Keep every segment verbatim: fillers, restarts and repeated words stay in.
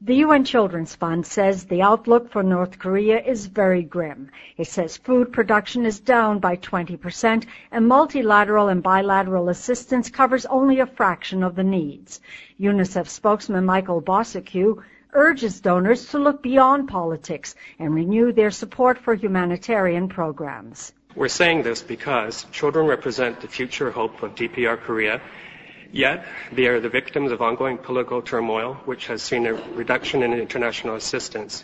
The U N Children's Fund says the outlook for North Korea is very grim. It says food production is down by twenty percent and multilateral and bilateral assistance covers only a fraction of the needs. UNICEF spokesman Michael Bosicue urges donors to look beyond politics and renew their support for humanitarian programs. We're saying this because children represent the future hope of D P R Korea. Yet, they are the victims of ongoing political turmoil, which has seen a reduction in international assistance.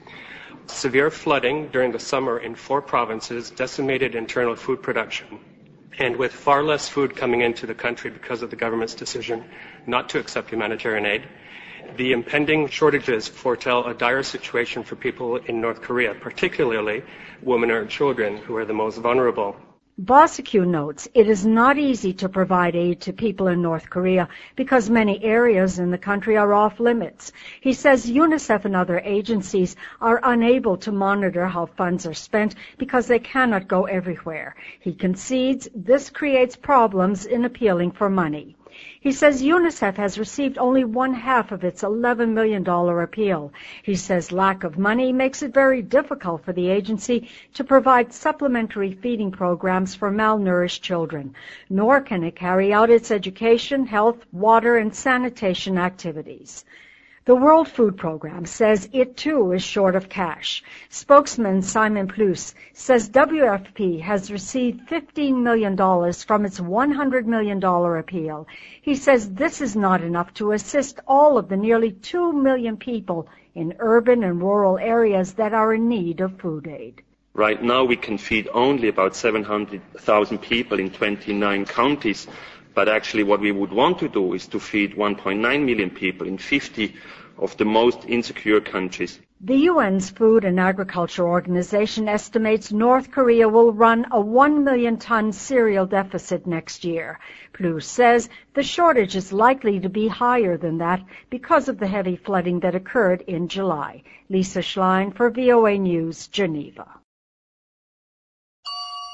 Severe flooding during the summer in four provinces decimated internal food production. And with far less food coming into the country because of the government's decision not to accept humanitarian aid, the impending shortages foretell a dire situation for people in North Korea, particularly women and children, who are the most vulnerable. Bosicue notes it is not easy to provide aid to people in North Korea because many areas in the country are off limits. He says UNICEF and other agencies are unable to monitor how funds are spent because they cannot go everywhere. He concedes this creates problems in appealing for money. He says UNICEF has received only one half of its eleven million dollars appeal. He says lack of money makes it very difficult for the agency to provide supplementary feeding programs for malnourished children, nor can it carry out its education, health, water, and sanitation activities. The World Food Program says it too is short of cash. Spokesman Simon Plus says W F P has received fifteen million dollars from its one hundred million dollars appeal. He says this is not enough to assist all of the nearly two million people in urban and rural areas that are in need of food aid. Right now we can feed only about seven hundred thousand people in twenty-nine counties. But actually what we would want to do is to feed one point nine million people in fifty of the most insecure countries. The U N's Food and Agriculture Organization estimates North Korea will run a one million ton cereal deficit next year. Plus says the shortage is likely to be higher than that because of the heavy flooding that occurred in July. Lisa Schlein for V O A News, Geneva.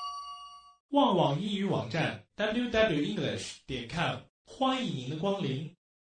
旺网英语网站 double-u double-u double-u 点 com 欢迎您的光临。